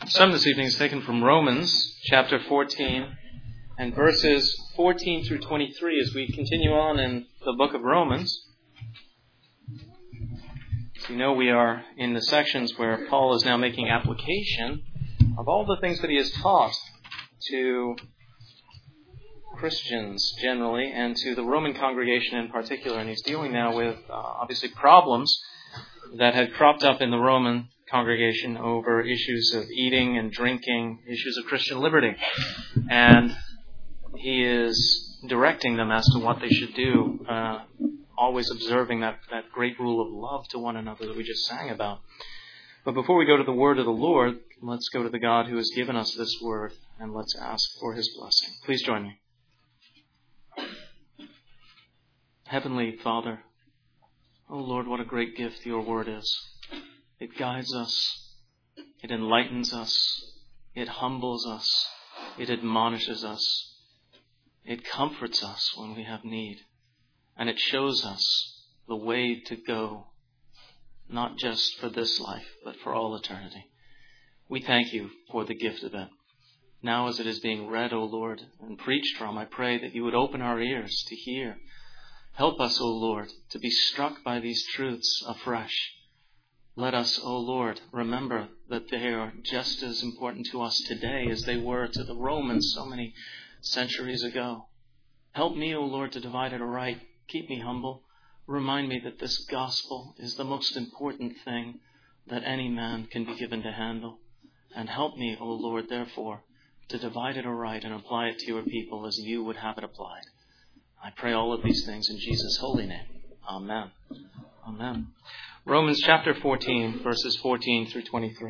Some this evening is taken from Romans chapter 14 and verses 14 through 23 as we continue on in the book of Romans. As you know, we are in the sections where Paul is now making application of all the things that he has taught to Christians generally and to the Roman congregation in particular. And he's dealing now with obviously problems that had cropped up in the Roman congregation over issues of eating and drinking, issues of Christian liberty. And he is directing them as to what they should do, always observing that great rule of love to one another that we just sang about. But before we go to the word of the Lord, let's go to the God who has given us this word, and let's ask for his blessing. Please join me. Heavenly Father, oh Lord, what a great gift your word is. It guides us, it enlightens us, it humbles us, it admonishes us, it comforts us when we have need, and it shows us the way to go, not just for this life, but for all eternity. We thank you for the gift of it. Now as it is being read, O Lord, and preached from, I pray that you would open our ears to hear. Help us, O Lord, to be struck by these truths afresh. Let us, O Lord, remember that they are just as important to us today as they were to the Romans so many centuries ago. Help me, O Lord, to divide it aright. Keep me humble. Remind me that this gospel is the most important thing that any man can be given to handle. And help me, O Lord, therefore, to divide it aright and apply it to your people as you would have it applied. I pray all of these things in Jesus' holy name. Amen. Amen. Romans chapter 14, verses 14 through 23.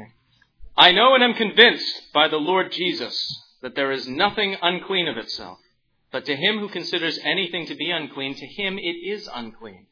I know and am convinced by the Lord Jesus that there is nothing unclean of itself, but to him who considers anything to be unclean, to him it is unclean.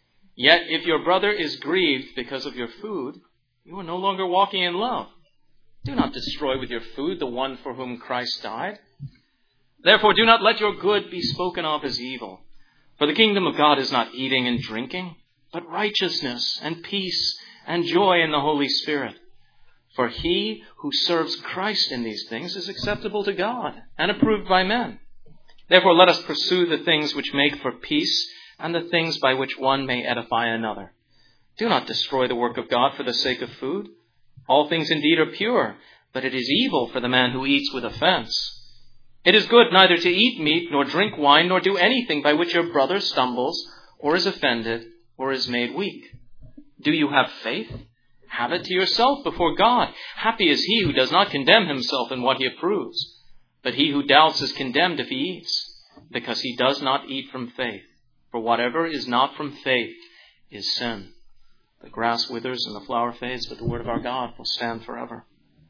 Yet if your brother is grieved because of your food, you are no longer walking in love. Do not destroy with your food the one for whom Christ died. Therefore do not let your good be spoken of as evil. For the kingdom of God is not eating and drinking, but righteousness and peace and joy in the Holy Spirit. For he who serves Christ in these things is acceptable to God and approved by men. Therefore let us pursue the things which make for peace and the things by which one may edify another. Do not destroy the work of God for the sake of food. All things indeed are pure, but it is evil for the man who eats with offense. It is good neither to eat meat nor drink wine nor do anything by which your brother stumbles or is offended or is made weak. Do you have faith? Have it to yourself before God. Happy is he who does not condemn himself in what he approves. But he who doubts is condemned if he eats, because he does not eat from faith. For whatever is not from faith is sin. The grass withers and the flower fades, but the word of our God will stand forever.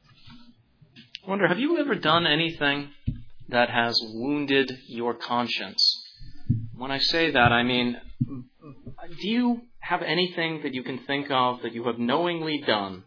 I wonder, have you ever done anything that has wounded your conscience? When I say that, I mean, do you have anything that you can think of that you have knowingly done,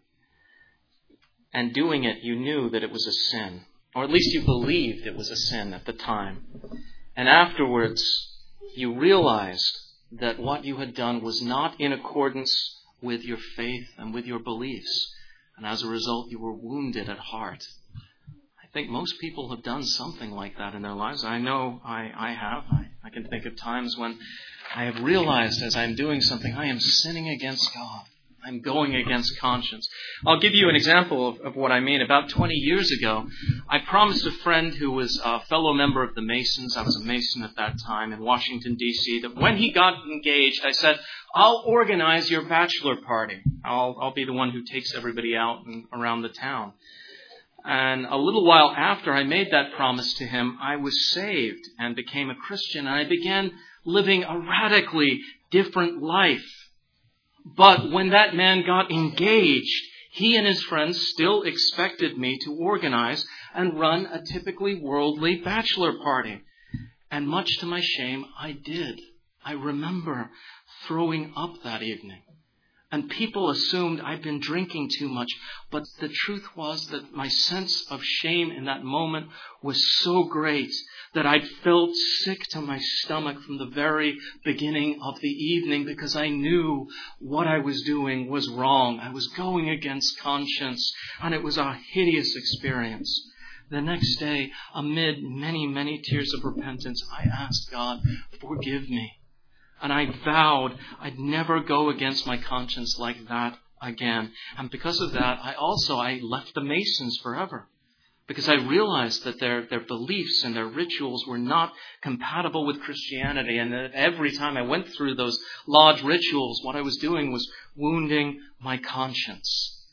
and doing it you knew that it was a sin, or at least you believed it was a sin at the time, and afterwards you realized that what you had done was not in accordance with your faith and with your beliefs, and as a result you were wounded at heart? I think most people have done something like that in their lives. I know I have. I can think of times when I have realized as I'm doing something, I am sinning against God. I'm going against conscience. I'll give you an example of what I mean. About 20 years ago, I promised a friend who was a fellow member of the Masons, I was a Mason at that time in Washington, D.C., that when he got engaged, I said, I'll organize your bachelor party. I'll be the one who takes everybody out and around the town. And a little while after I made that promise to him, I was saved and became a Christian. And I began living a radically different life. But when that man got engaged, he and his friends still expected me to organize and run a typically worldly bachelor party. And much to my shame, I did. I remember throwing up that evening. And people assumed I'd been drinking too much. But the truth was that my sense of shame in that moment was so great that I felt sick to my stomach from the very beginning of the evening, because I knew what I was doing was wrong. I was going against conscience, and it was a hideous experience. The next day, amid many, many tears of repentance, I asked God, forgive me. And I vowed I'd never go against my conscience like that again. And because of that, I left the Masons forever. Because I realized that their beliefs and their rituals were not compatible with Christianity. And that every time I went through those lodge rituals, what I was doing was wounding my conscience.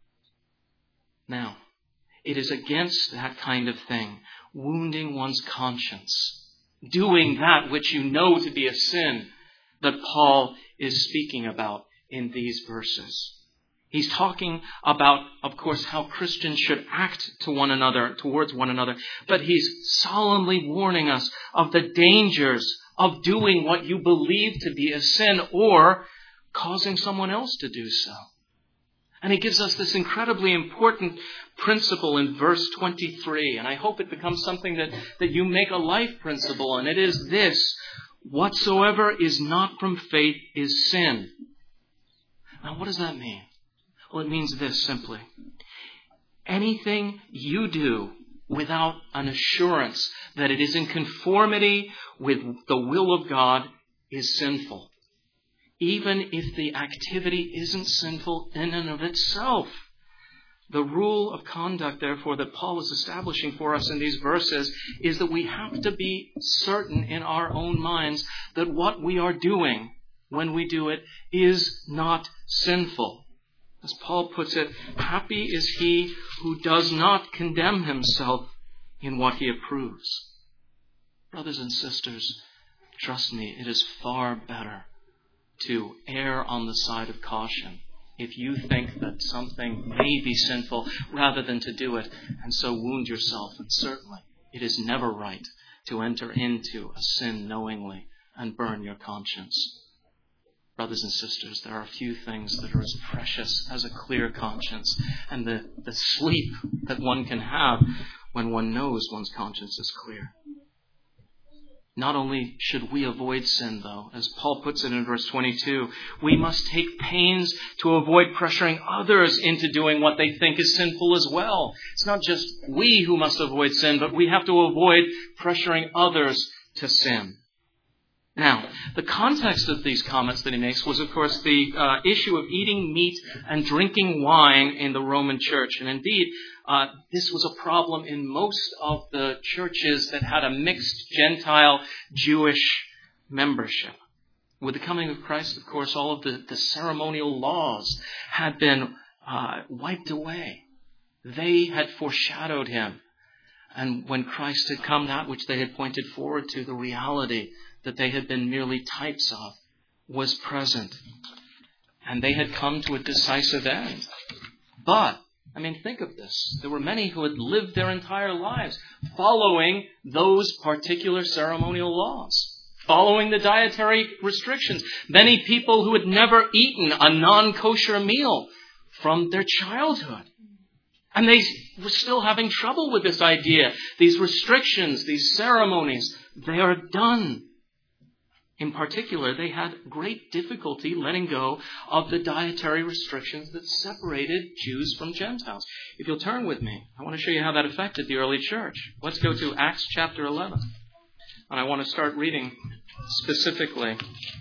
Now, it is against that kind of thing, wounding one's conscience, doing that which you know to be a sin, that Paul is speaking about in these verses. He's talking about, of course, how Christians should act to one another, towards one another, but he's solemnly warning us of the dangers of doing what you believe to be a sin or causing someone else to do so. And he gives us this incredibly important principle in verse 23, and I hope it becomes something that you make a life principle, and it is this: whatsoever is not from faith is sin. Now, what does that mean? Well, it means this simply. Anything you do without an assurance that it is in conformity with the will of God is sinful, even if the activity isn't sinful in and of itself. The rule of conduct, therefore, that Paul is establishing for us in these verses is that we have to be certain in our own minds that what we are doing when we do it is not sinful. As Paul puts it, happy is he who does not condemn himself in what he approves. Brothers and sisters, trust me, it is far better to err on the side of caution if you think that something may be sinful, rather than to do it and so wound yourself. And certainly, it is never right to enter into a sin knowingly and burn your conscience. Brothers and sisters, there are few things that are as precious as a clear conscience and the sleep that one can have when one knows one's conscience is clear. Not only should we avoid sin, though, as Paul puts it in verse 22, we must take pains to avoid pressuring others into doing what they think is sinful as well. It's not just we who must avoid sin, but we have to avoid pressuring others to sin. Now, the context of these comments that he makes was, of course, the issue of eating meat and drinking wine in the Roman church. And indeed, this was a problem in most of the churches that had a mixed Gentile-Jewish membership. With the coming of Christ, of course, all of the ceremonial laws had been wiped away. They had foreshadowed him. And when Christ had come, that which they had pointed forward to, the reality that they had been merely types of, was present. And they had come to a decisive end. But, think of this. There were many who had lived their entire lives following those particular ceremonial laws, following the dietary restrictions. Many people who had never eaten a non-kosher meal from their childhood. And they were still having trouble with this idea. These restrictions, these ceremonies, they are done. In particular, they had great difficulty letting go of the dietary restrictions that separated Jews from Gentiles. If you'll turn with me, I want to show you how that affected the early church. Let's go to Acts chapter 11. And I want to start reading specifically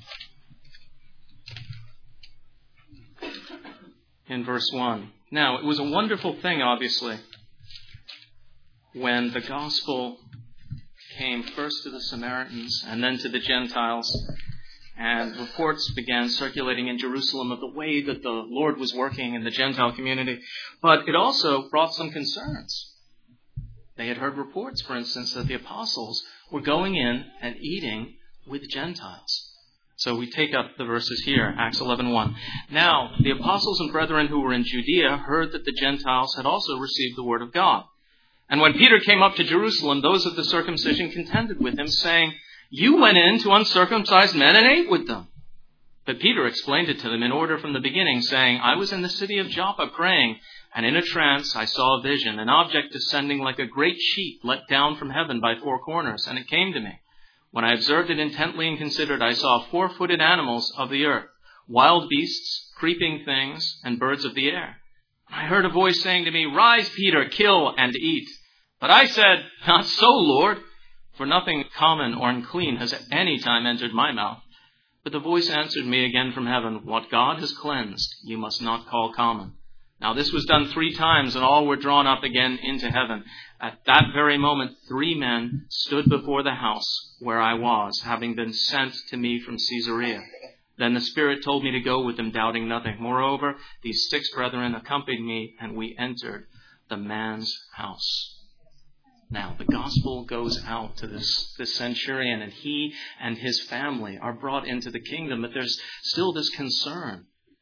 in verse 1. Now, it was a wonderful thing, obviously, when the gospel came first to the Samaritans and then to the Gentiles, and reports began circulating in Jerusalem of the way that the Lord was working in the Gentile community. But it also brought some concerns. They had heard reports, for instance, that the apostles were going in and eating with Gentiles. So we take up the verses here, Acts 11:1. Now, the apostles and brethren who were in Judea heard that the Gentiles had also received the word of God. And when Peter came up to Jerusalem, those of the circumcision contended with him, saying, "You went in to uncircumcised men and ate with them." But Peter explained it to them in order from the beginning, saying, I was in the city of Joppa praying, and in a trance I saw a vision, an object descending like a great sheet let down from heaven by four corners, and it came to me. When I observed it intently and considered, I saw 4-footed animals of the earth, wild beasts, creeping things, and birds of the air. I heard a voice saying to me, Rise, Peter, kill and eat. But I said, Not so, Lord, for nothing common or unclean has at any time entered my mouth. But the voice answered me again from heaven, What God has cleansed, you must not call common. Now this was done 3 times, and all were drawn up again into heaven. At that very moment, 3 men stood before the house where I was, having been sent to me from Caesarea. Then the Spirit told me to go with them, doubting nothing. Moreover, these 6 brethren accompanied me, and we entered the man's house. Now, the gospel goes out to this centurion, and he and his family are brought into the kingdom, but there's still this concern.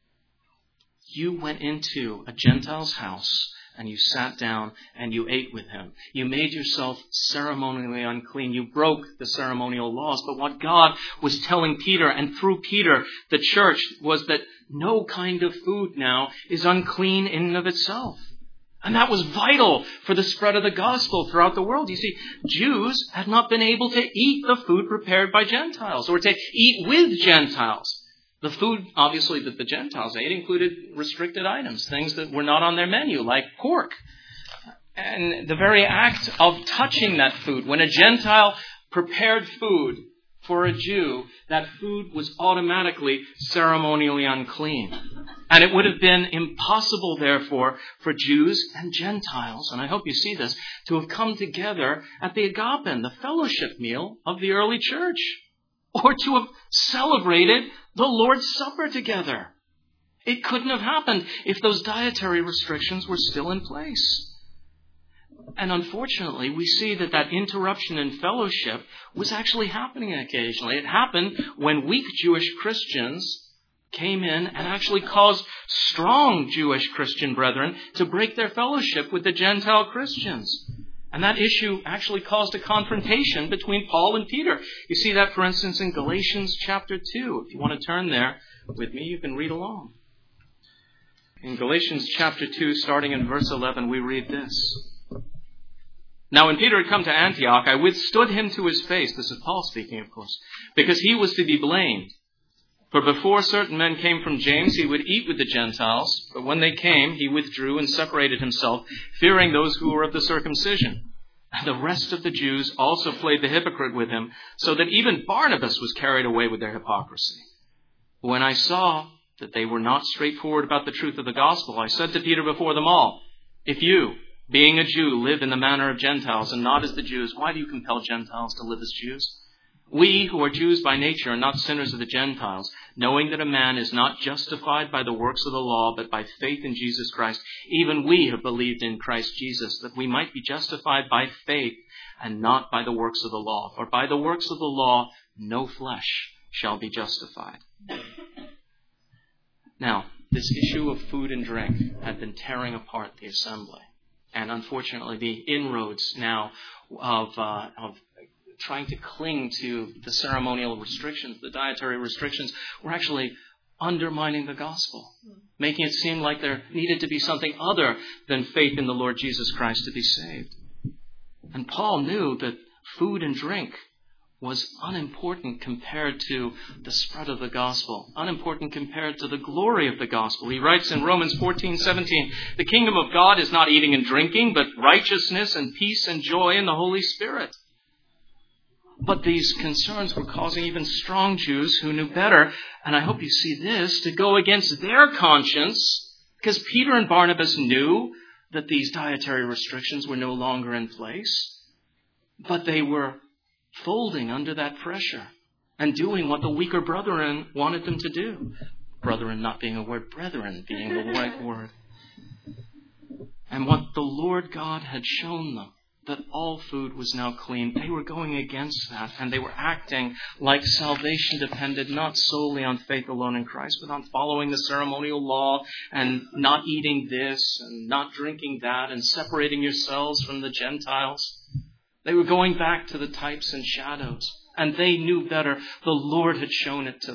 You went into a Gentile's house, and you sat down, and you ate with him. You made yourself ceremonially unclean. You broke the ceremonial laws. But what God was telling Peter, and through Peter, the church, was that no kind of food now is unclean in and of itself. And that was vital for the spread of the gospel throughout the world. You see, Jews had not been able to eat the food prepared by Gentiles, or to eat with Gentiles. The food, obviously, that the Gentiles ate included restricted items, things that were not on their menu, like pork. And the very act of touching that food, when a Gentile prepared food for a Jew, that food was automatically ceremonially unclean. And it would have been impossible, therefore, for Jews and Gentiles, and I hope you see this, to have come together at the agapen, the fellowship meal of the early church, or to have celebrated the Lord's Supper together. It couldn't have happened if those dietary restrictions were still in place. And unfortunately, we see that interruption in fellowship was actually happening occasionally. It happened when weak Jewish Christians came in and actually caused strong Jewish Christian brethren to break their fellowship with the Gentile Christians. And that issue actually caused a confrontation between Paul and Peter. You see that, for instance, in Galatians chapter 2. If you want to turn there with me, you can read along. In Galatians chapter 2, starting in verse 11, we read this. Now when Peter had come to Antioch, I withstood him to his face. This is Paul speaking, of course, because he was to be blamed. For before certain men came from James, he would eat with the Gentiles. But when they came, he withdrew and separated himself, fearing those who were of the circumcision. And the rest of the Jews also played the hypocrite with him, so that even Barnabas was carried away with their hypocrisy. When I saw that they were not straightforward about the truth of the gospel, I said to Peter before them all, If you, being a Jew, live in the manner of Gentiles and not as the Jews, why do you compel Gentiles to live as Jews? We who are Jews by nature are not sinners of the Gentiles, knowing that a man is not justified by the works of the law, but by faith in Jesus Christ. Even we have believed in Christ Jesus, that we might be justified by faith and not by the works of the law. For by the works of the law, no flesh shall be justified. Now, this issue of food and drink had been tearing apart the assembly. And unfortunately, the inroads now of trying to cling to the ceremonial restrictions, the dietary restrictions, were actually undermining the gospel, making it seem like there needed to be something other than faith in the Lord Jesus Christ to be saved. And Paul knew that food and drink was unimportant compared to the spread of the gospel, unimportant compared to the glory of the gospel. He writes in Romans 14:17, the kingdom of God is not eating and drinking, but righteousness and peace and joy in the Holy Spirit. But these concerns were causing even strong Jews who knew better, and I hope you see this, to go against their conscience, because Peter and Barnabas knew that these dietary restrictions were no longer in place, but they were folding under that pressure and doing what the weaker brethren wanted them to do. Brethren not being a word, brethren being the right word. And what the Lord God had shown them, that all food was now clean, they were going against that, and they were acting like salvation depended not solely on faith alone in Christ, but on following the ceremonial law and not eating this and not drinking that and separating yourselves from the Gentiles. They were going back to the types and shadows, and they knew better. The Lord had shown it to them.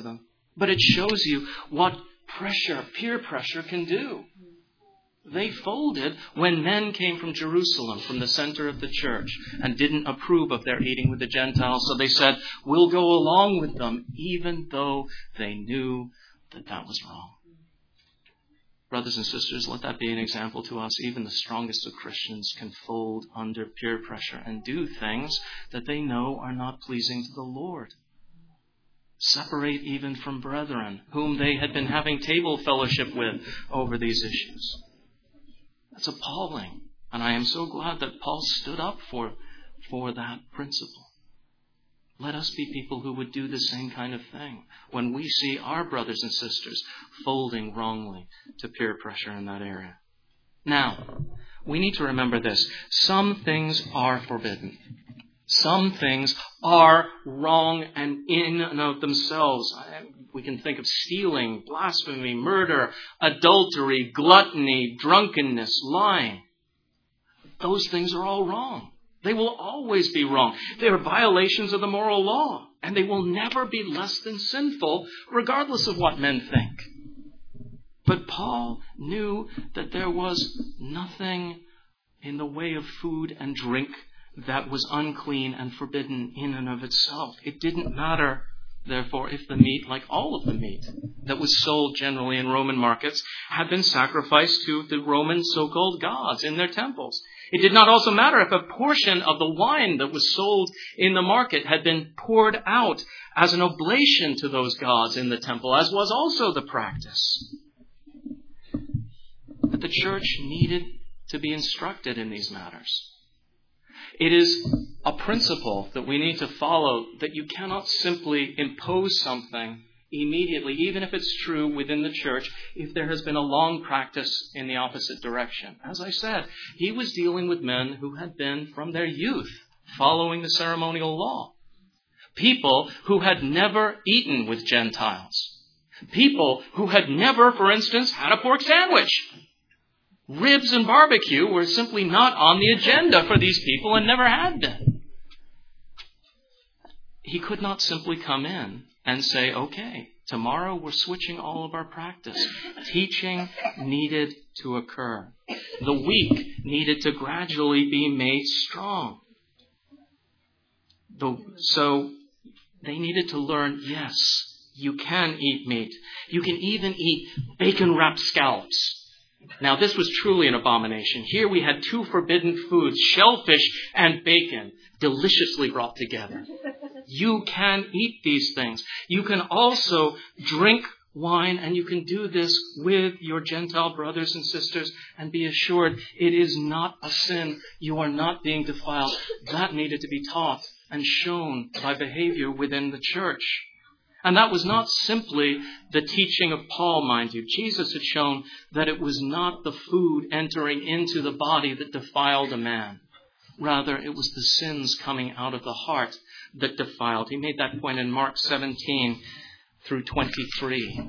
But it shows you what pressure, peer pressure can do. They folded when men came from Jerusalem, from the center of the church, and didn't approve of their eating with the Gentiles. So they said, we'll go along with them, even though they knew that that was wrong. Brothers and sisters, let that be an example to us. Even the strongest of Christians can fold under peer pressure and do things that they know are not pleasing to the Lord. Separate even from brethren whom they had been having table fellowship with over these issues. That's appalling. And I am so glad that Paul stood up for that principle. Let us be people who would do the same kind of thing when we see our brothers and sisters folding wrongly to peer pressure in that area. Now, we need to remember this. Some things are forbidden. Some things are wrong and in and of themselves. We can think of stealing, blasphemy, murder, adultery, gluttony, drunkenness, lying. Those things are all wrong. They will always be wrong. They are violations of the moral law, and they will never be less than sinful, regardless of what men think. But Paul knew that there was nothing in the way of food and drink that was unclean and forbidden in and of itself. It didn't matter, therefore, if the meat, like all of the meat that was sold generally in Roman markets, had been sacrificed to the Roman so-called gods in their temples. It did not also matter if a portion of the wine that was sold in the market had been poured out as an oblation to those gods in the temple, as was also the practice. But the church needed to be instructed in these matters. It is a principle that we need to follow, that you cannot simply impose something immediately, even if it's true within the church, if there has been a long practice in the opposite direction. As I said, he was dealing with men who had been, from their youth, following the ceremonial law. People who had never eaten with Gentiles. People who had never, for instance, had a pork sandwich. Ribs and barbecue were simply not on the agenda for these people and never had been. He could not simply come in and say, okay, tomorrow we're switching all of our practice. Teaching needed to occur. The weak needed to gradually be made strong. So they needed to learn, yes, you can eat meat. You can even eat bacon-wrapped scallops. Now, this was truly an abomination. Here we had two forbidden foods, shellfish and bacon, deliciously brought together. You can eat these things. You can also drink wine, and you can do this with your Gentile brothers and sisters, and be assured it is not a sin. You are not being defiled. That needed to be taught and shown by behavior within the church. And that was not simply the teaching of Paul, mind you. Jesus had shown that it was not the food entering into the body that defiled a man. Rather, it was the sins coming out of the heart that defiled. He made that point in Mark 17 through 23.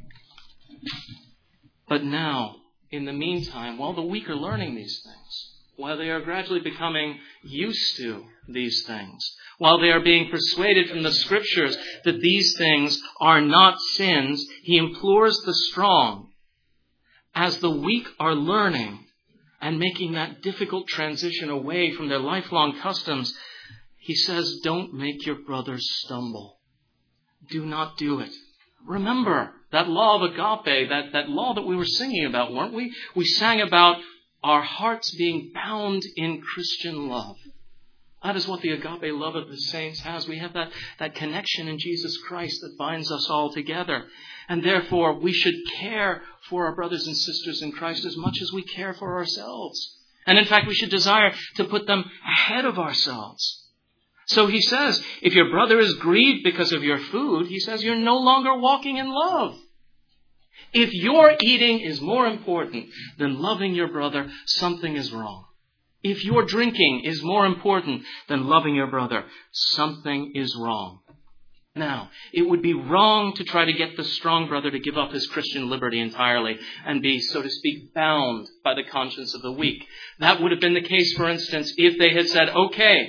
But now, in the meantime, while the weak are learning these things, while they are gradually becoming used to these things, while they are being persuaded from the Scriptures that these things are not sins, he implores the strong, as the weak are learning and making that difficult transition away from their lifelong customs, he says, don't make your brothers stumble. Do not do it. Remember that law of agape, that law that we were singing about, weren't we? We sang about our hearts being bound in Christian love. That is what the agape love of the saints has. We have that connection in Jesus Christ that binds us all together. And therefore, we should care for our brothers and sisters in Christ as much as we care for ourselves. And in fact, we should desire to put them ahead of ourselves. So he says, if your brother is grieved because of your food, he says, you're no longer walking in love. If your eating is more important than loving your brother, something is wrong. If your drinking is more important than loving your brother, something is wrong. Now, it would be wrong to try to get the strong brother to give up his Christian liberty entirely and be, so to speak, bound by the conscience of the weak. That would have been the case, for instance, if they had said, okay,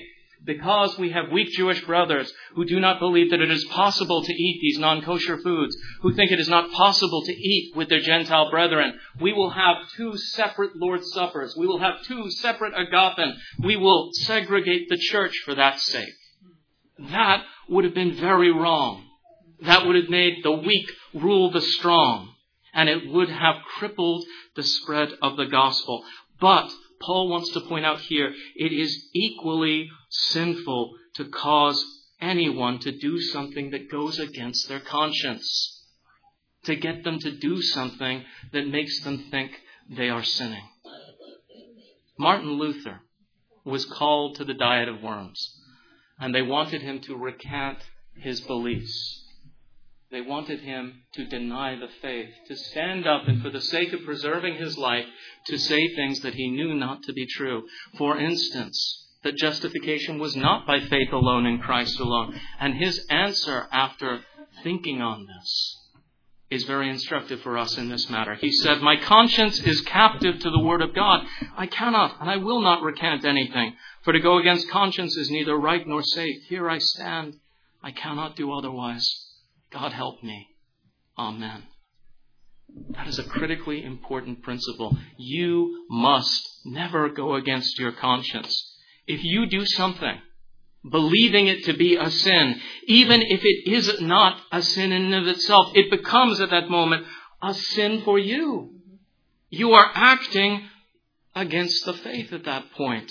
because we have weak Jewish brothers who do not believe that it is possible to eat these non-kosher foods, who think it is not possible to eat with their Gentile brethren, we will have 2 separate Lord's Suppers. We will have 2 separate agapen. We will segregate the church for that sake. That would have been very wrong. That would have made the weak rule the strong. And it would have crippled the spread of the gospel. But Paul wants to point out here, it is equally sinful to cause anyone to do something that goes against their conscience. To get them to do something that makes them think they are sinning. Martin Luther was called to the Diet of Worms. And they wanted him to recant his beliefs. They wanted him to deny the faith, to stand up and for the sake of preserving his life, to say things that he knew not to be true. For instance, that justification was not by faith alone in Christ alone. And his answer after thinking on this is very instructive for us in this matter. He said, "My conscience is captive to the word of God. I cannot and I will not recant anything. For to go against conscience is neither right nor safe. Here I stand. I cannot do otherwise. God help me. Amen." That is a critically important principle. You must never go against your conscience. If you do something, believing it to be a sin, even if it is not a sin in and of itself, it becomes at that moment a sin for you. You are acting against the faith at that point.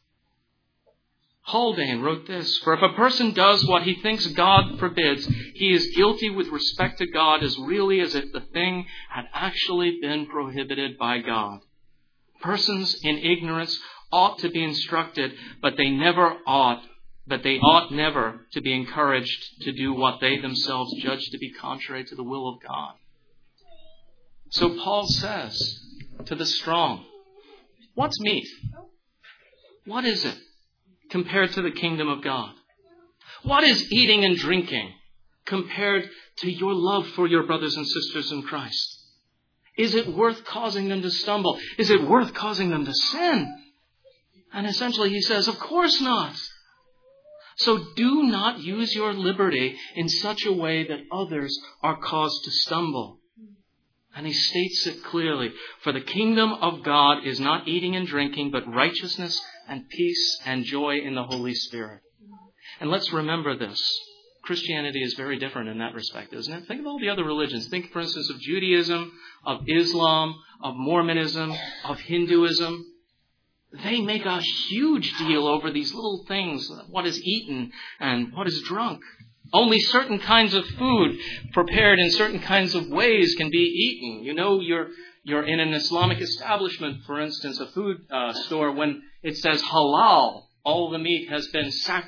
Haldane wrote this, "For if a person does what he thinks God forbids, he is guilty with respect to God as really as if the thing had actually been prohibited by God. Persons in ignorance ought to be instructed, but they ought never to be encouraged to do what they themselves judge to be contrary to the will of God." So Paul says to the strong, what's meat? What is it compared to the kingdom of God? What is eating and drinking compared to your love for your brothers and sisters in Christ? Is it worth causing them to stumble? Is it worth causing them to sin? And essentially he says, of course not. So do not use your liberty in such a way that others are caused to stumble. And he states it clearly. For the kingdom of God is not eating and drinking, but righteousness and peace and joy in the Holy Spirit. And let's remember this. Christianity is very different in that respect, isn't it? Think of all the other religions. Think, for instance, of Judaism, of Islam, of Mormonism, of Hinduism. They make a huge deal over these little things, what is eaten and what is drunk. Only certain kinds of food prepared in certain kinds of ways can be eaten. You know, you're in an Islamic establishment, for instance, a food store, when it says halal, all the meat has been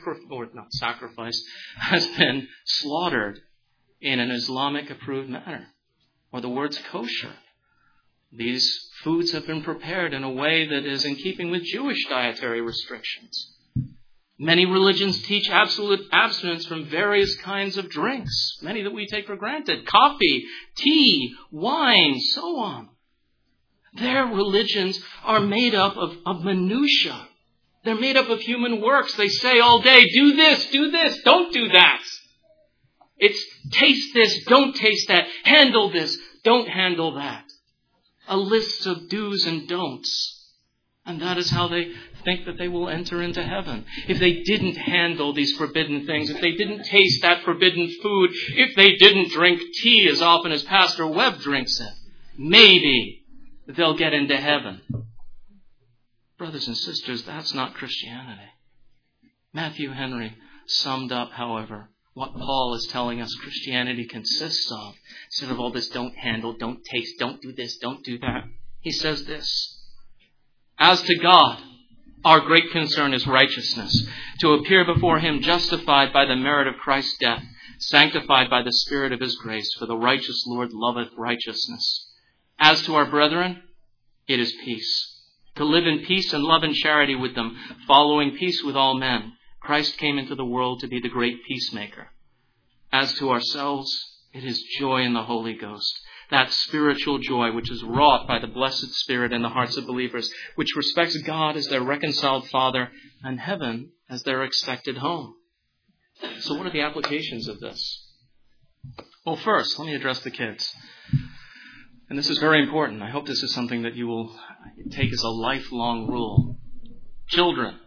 has been slaughtered in an Islamic approved manner. Or the words kosher. These foods have been prepared in a way that is in keeping with Jewish dietary restrictions. Many religions teach absolute abstinence from various kinds of drinks, many that we take for granted. Coffee, tea, wine, so on. Their religions are made up of minutiae. They're made up of human works. They say all day, do this, don't do that. It's taste this, don't taste that. Handle this, don't handle that. A list of do's and don'ts. And that is how they think that they will enter into heaven. If they didn't handle these forbidden things, if they didn't taste that forbidden food, if they didn't drink tea as often as Pastor Webb drinks it, maybe they'll get into heaven. Brothers and sisters, that's not Christianity. Matthew Henry summed up, however, what Paul is telling us Christianity consists of. Instead of all this don't handle, don't taste, don't do this, don't do that. He says this: as to God, our great concern is righteousness, to appear before him justified by the merit of Christ's death, sanctified by the Spirit of his grace, for the righteous Lord loveth righteousness. As to our brethren, it is peace, to live in peace and love and charity with them, following peace with all men. Christ came into the world to be the great peacemaker. As to ourselves, it is joy in the Holy Ghost, that spiritual joy which is wrought by the blessed Spirit in the hearts of believers, which respects God as their reconciled Father and heaven as their expected home. So what are the applications of this? Well, first, let me address the kids. And this is very important. I hope this is something that you will take as a lifelong rule. Children,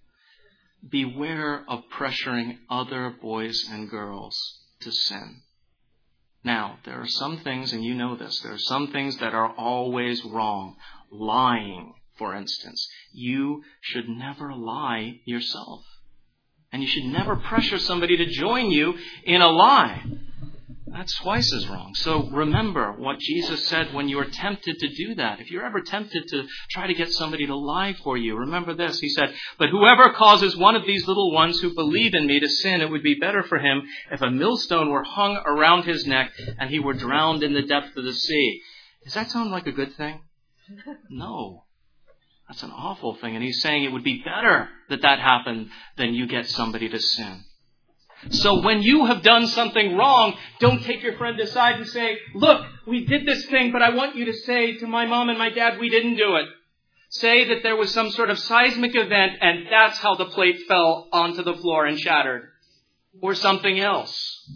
beware of pressuring other boys and girls to sin. Now, there are some things, and you know this, there are some things that are always wrong. Lying, for instance. You should never lie yourself. And you should never pressure somebody to join you in a lie. That's twice as wrong. So remember what Jesus said when you are tempted to do that. If you're ever tempted to try to get somebody to lie for you, remember this. He said, "But whoever causes one of these little ones who believe in me to sin, it would be better for him if a millstone were hung around his neck and he were drowned in the depth of the sea." Does that sound like a good thing? No. That's an awful thing. And he's saying it would be better that happened than you get somebody to sin. So when you have done something wrong, don't take your friend aside and say, "Look, we did this thing, but I want you to say to my mom and my dad, we didn't do it." Say that there was some sort of seismic event and that's how the plate fell onto the floor and shattered. Or something else.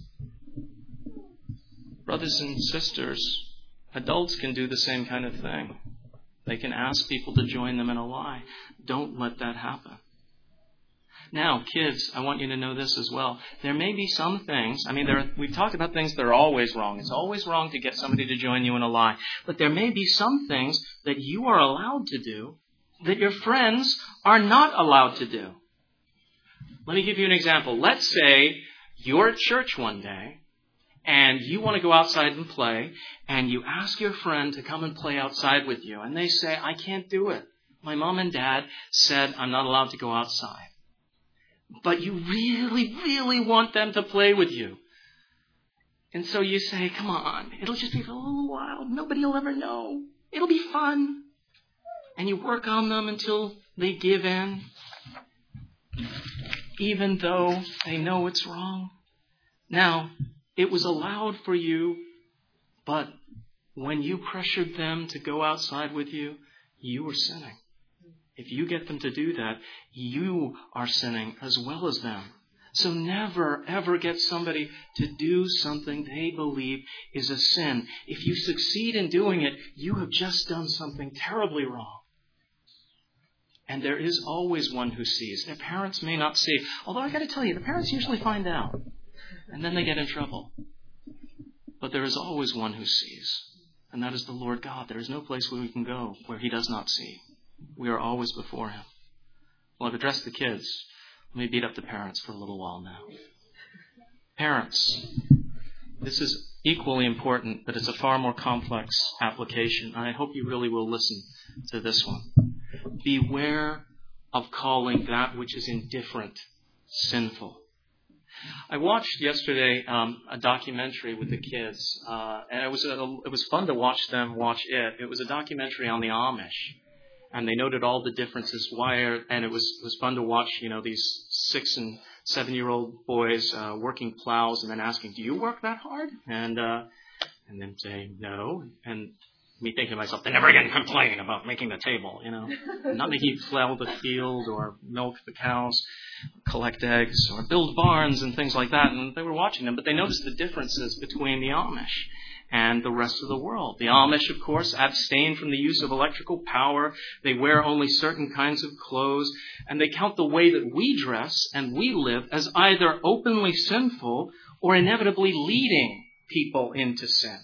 Brothers and sisters, adults can do the same kind of thing. They can ask people to join them in a lie. Don't let that happen. Now, kids, I want you to know this as well. There may be some things, we've talked about things that are always wrong. It's always wrong to get somebody to join you in a lie. But there may be some things that you are allowed to do that your friends are not allowed to do. Let me give you an example. Let's say you're at church one day and you want to go outside and play, and you ask your friend to come and play outside with you. And they say, "I can't do it. My mom and dad said I'm not allowed to go outside." But you really, really want them to play with you. And so you say, "Come on, it'll just be for a little while. Nobody will ever know. It'll be fun." And you work on them until they give in, even though they know it's wrong. Now, it was allowed for you, but when you pressured them to go outside with you, you were sinning. If you get them to do that, you are sinning as well as them. So never, ever get somebody to do something they believe is a sin. If you succeed in doing it, you have just done something terribly wrong. And there is always one who sees. Their parents may not see. Although I got to tell you, the parents usually find out. And then they get in trouble. But there is always one who sees. And that is the Lord God. There is no place where we can go where He does not see. We are always before Him. Well, I've addressed the kids. Let me beat up the parents for a little while now. Parents, this is equally important, but it's a far more complex application. I hope you really will listen to this one. Beware of calling that which is indifferent sinful. I watched yesterday a documentary with the kids, and it was fun to watch them watch it. It was a documentary on the Amish. And they noted all the differences. And it was fun to watch, these 6 and 7-year-old boys working plows and then asking, "Do you work that hard?" And then saying no. And me thinking to myself, they're never going to complain about making the table, Not making you plow the field or milk the cows, collect eggs or build barns and things like that. And they were watching them, but they noticed the differences between the Amish and the rest of the world. The Amish, of course, abstain from the use of electrical power. They wear only certain kinds of clothes. And they count the way that we dress and we live as either openly sinful or inevitably leading people into sin.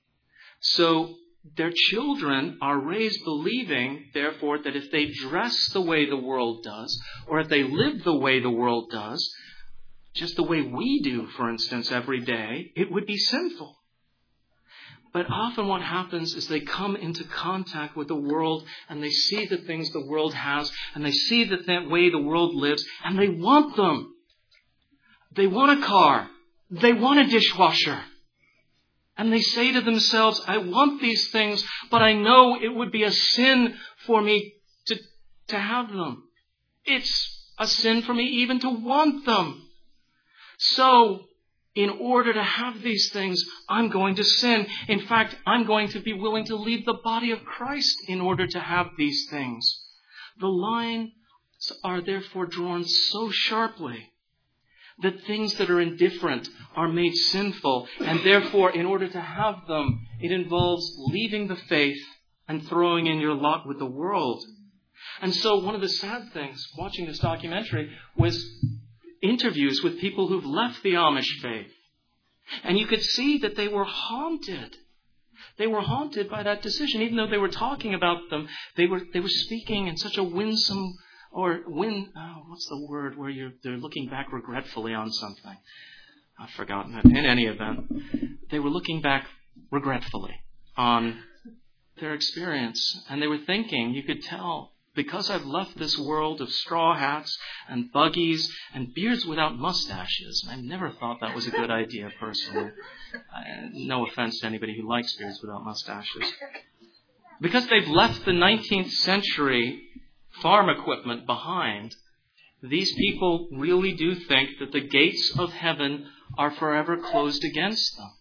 So their children are raised believing, therefore, that if they dress the way the world does, or if they live the way the world does, just the way we do, for instance, every day, it would be sinful. But often what happens is they come into contact with the world and they see the things the world has and they see the way the world lives and they want them. They want a car. They want a dishwasher. And they say to themselves, "I want these things, but I know it would be a sin for me to have them. It's a sin for me even to want them." So In order to have these things, I'm going to sin. In fact, I'm going to be willing to leave the body of Christ in order to have these things. The lines are therefore drawn so sharply that things that are indifferent are made sinful, and therefore, in order to have them, it involves leaving the faith and throwing in your lot with the world. And so one of the sad things watching this documentary was interviews with people who've left the Amish faith. And you could see that they were haunted. They were haunted by that decision. Even though they were talking about them, they were speaking in such a winsome, what's the word where they're looking back regretfully on something? I've forgotten it. In any event, they were looking back regretfully on their experience. And they were thinking, you could tell, because I've left this world of straw hats and buggies and beards without mustaches. I never thought that was a good idea, personally. No offense to anybody who likes beards without mustaches. Because they've left the 19th century farm equipment behind, these people really do think that the gates of heaven are forever closed against them.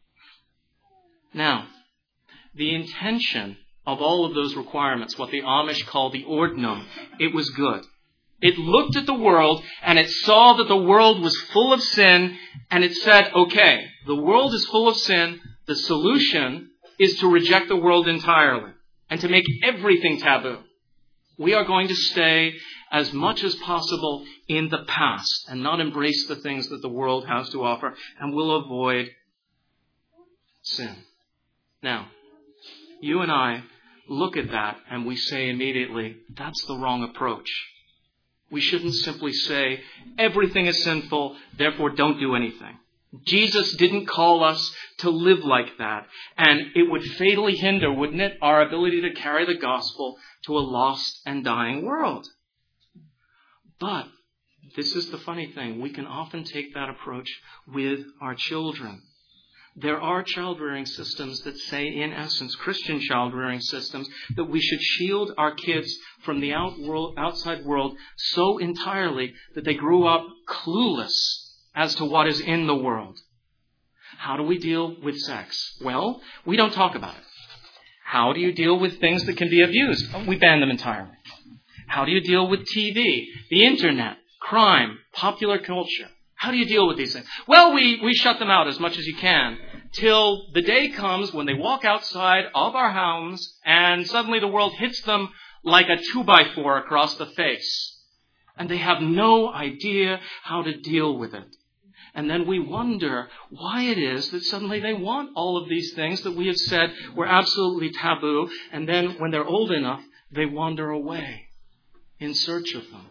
Now, the intention of all of those requirements, what the Amish call the ordnung, it was good. It looked at the world and it saw that the world was full of sin, and it said, okay, the world is full of sin. The solution is to reject the world entirely and to make everything taboo. We are going to stay as much as possible in the past and not embrace the things that the world has to offer, and we'll avoid sin. Now, you and I look at that and we say immediately, that's the wrong approach. We shouldn't simply say, everything is sinful, therefore don't do anything. Jesus didn't call us to live like that. And it would fatally hinder, wouldn't it, our ability to carry the gospel to a lost and dying world. But this is the funny thing. We can often take that approach with our children. There are child-rearing systems that say, in essence, Christian child-rearing systems, that we should shield our kids from the outside world so entirely that they grew up clueless as to what is in the world. How do we deal with sex? Well, we don't talk about it. How do you deal with things that can be abused? We ban them entirely. How do you deal with TV, the internet, crime, popular culture? How do you deal with these things? Well, we shut them out as much as you can till the day comes when they walk outside of our homes and suddenly the world hits them like a 2x4 across the face. And they have no idea how to deal with it. And then we wonder why it is that suddenly they want all of these things that we have said were absolutely taboo. And then when they're old enough, they wander away in search of them.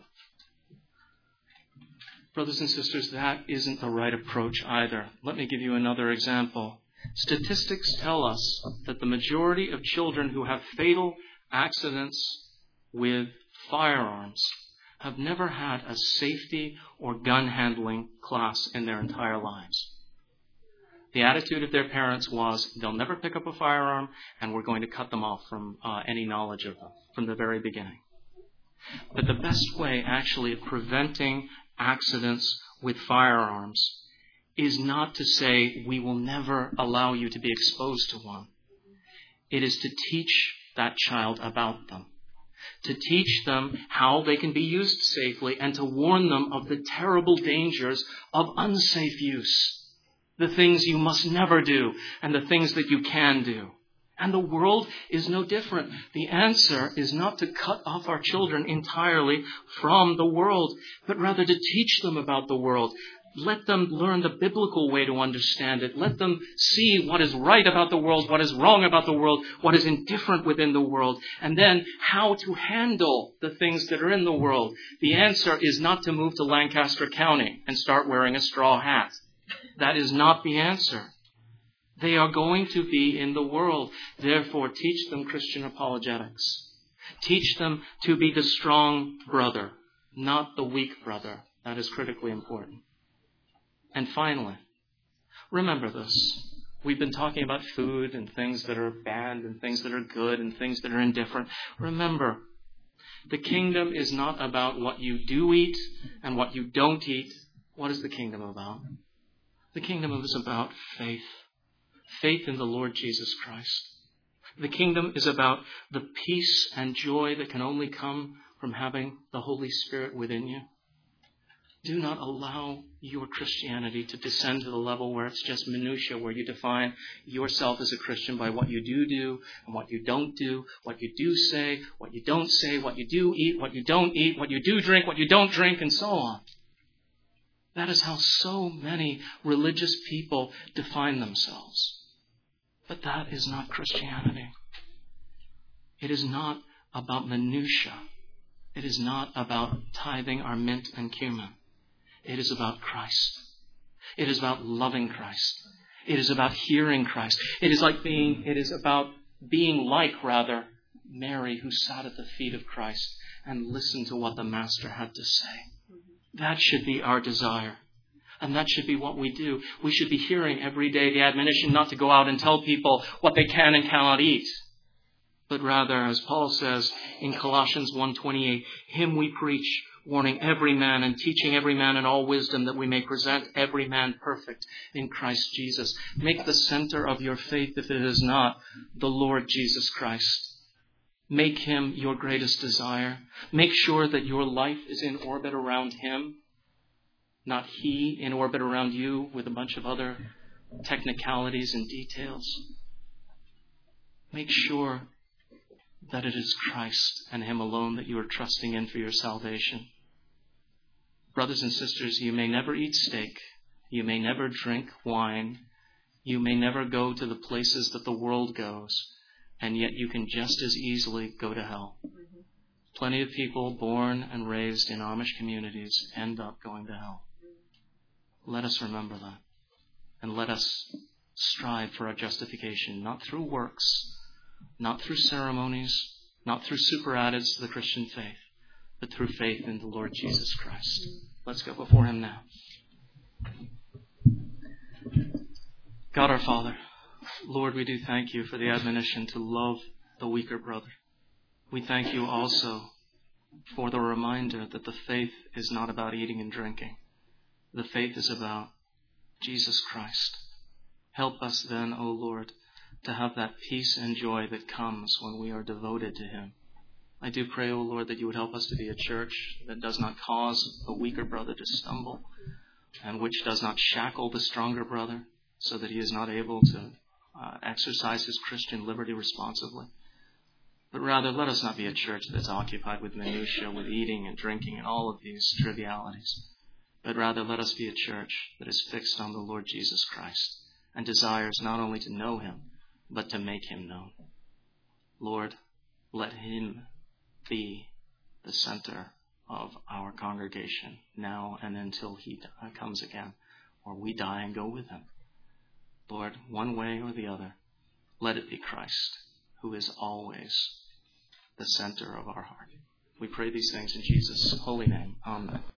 Brothers and sisters, that isn't the right approach either. Let me give you another example. Statistics tell us that the majority of children who have fatal accidents with firearms have never had a safety or gun handling class in their entire lives. The attitude of their parents was, they'll never pick up a firearm, and we're going to cut them off from any knowledge of them from the very beginning. But the best way, actually, of preventing accidents with firearms is not to say, we will never allow you to be exposed to one. It is to teach that child about them, to teach them how they can be used safely, and to warn them of the terrible dangers of unsafe use, the things you must never do, and the things that you can do. And the world is no different. The answer is not to cut off our children entirely from the world, but rather to teach them about the world. Let them learn the biblical way to understand it. Let them see what is right about the world, what is wrong about the world, what is indifferent within the world, and then how to handle the things that are in the world. The answer is not to move to Lancaster County and start wearing a straw hat. That is not the answer. They are going to be in the world. Therefore, teach them Christian apologetics. Teach them to be the strong brother, not the weak brother. That is critically important. And finally, remember this. We've been talking about food and things that are bad and things that are good and things that are indifferent. Remember, the kingdom is not about what you do eat and what you don't eat. What is the kingdom about? The kingdom is about faith. Faith in the Lord Jesus Christ. The kingdom is about the peace and joy that can only come from having the Holy Spirit within you. Do not allow your Christianity to descend to the level where it's just minutiae, where you define yourself as a Christian by what you do and what you don't do, what you do say, what you don't say, what you do eat, what you don't eat, what you do drink, what you don't drink, and so on. That is how so many religious people define themselves. But that is not Christianity. It is not about minutiae. It is not about tithing our mint and cumin. It is about Christ. It is about loving Christ. It is about hearing Christ. It is about being like Mary, who sat at the feet of Christ and listened to what the Master had to say. That should be our desire. And that should be what we do. We should be hearing every day the admonition not to go out and tell people what they can and cannot eat. But rather, as Paul says in Colossians 1:28, him we preach, warning every man and teaching every man in all wisdom, that we may present every man perfect in Christ Jesus. Make the center of your faith, if it is not, the Lord Jesus Christ. Make him your greatest desire. Make sure that your life is in orbit around him, not he in orbit around you with a bunch of other technicalities and details. Make sure that it is Christ and him alone that you are trusting in for your salvation. Brothers and sisters, you may never eat steak. You may never drink wine. You may never go to the places that the world goes. And yet you can just as easily go to hell. Plenty of people born and raised in Amish communities end up going to hell. Let us remember that. And let us strive for our justification, not through works, not through ceremonies, not through superaddeds to the Christian faith, but through faith in the Lord Jesus Christ. Let's go before him now. God our Father, Lord, we do thank you for the admonition to love the weaker brother. We thank you also for the reminder that the faith is not about eating and drinking. The faith is about Jesus Christ. Help us then, O Lord, to have that peace and joy that comes when we are devoted to him. I do pray, O Lord, that you would help us to be a church that does not cause the weaker brother to stumble, and which does not shackle the stronger brother so that he is not able to exercise his Christian liberty responsibly. But rather, let us not be a church that's occupied with minutiae, with eating and drinking and all of these trivialities. But rather, let us be a church that is fixed on the Lord Jesus Christ and desires not only to know him, but to make him known. Lord, let him be the center of our congregation now and until he comes again, or we die and go with him. Lord, one way or the other, let it be Christ, who is always the center of our heart. We pray these things in Jesus' holy name. Amen.